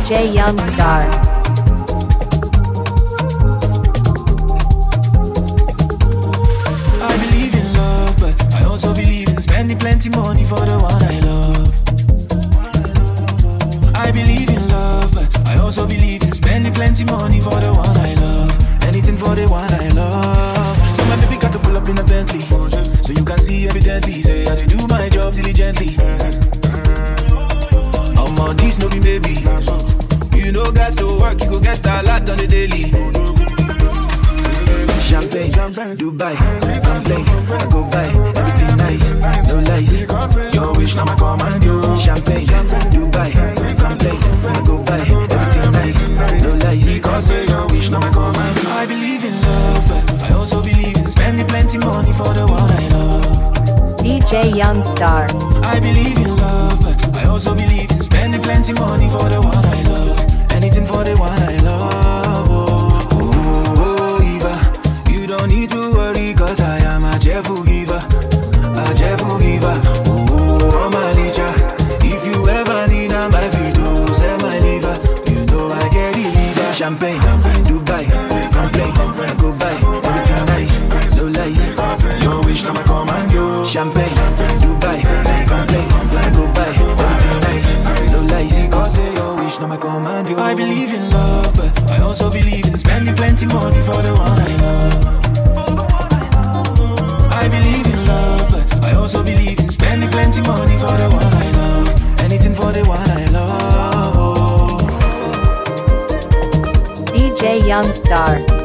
DJ Youngstar. I believe in love, but I also believe in spending plenty money for the one I love. I believe in love, but I also believe in spending plenty money for the one I love. Anything for the one I love. So my baby got to pull up in a Bentley, so you can see evidently. Say I did do my job diligently. I'm on this no be baby. You know guys to work, you go get a lot on the daily. Champagne, Dubai, complain, I go buy everything nice, no lies. Your wish now I command you. Champagne, Dubai, complain, I go buy everything nice, no lies. Because your wish now I command you. I believe in love, but I also believe in spending plenty money for the one I love. DJ Youngstar. I believe in love, but I also believe in spending plenty money for the one I love. Anything for the one I love. Oh, Eva, you don't need to worry, cause I am a cheerful giver. A cheerful giver. Oh, my licha. If you ever need a my video, say my liver. You know I get the liver. Champagne, Dubai, complain, I go buy everything nice, no lies. Your wish now I command you. Champagne, Dubai, complain, I go buy everything nice, no lies. Cause your wish now I command you. I believe in love, but I also believe in spending plenty money for the one I love. I believe in love, but I also believe in spending plenty money for the one I love. Anything for the one I love. DJ Youngstar.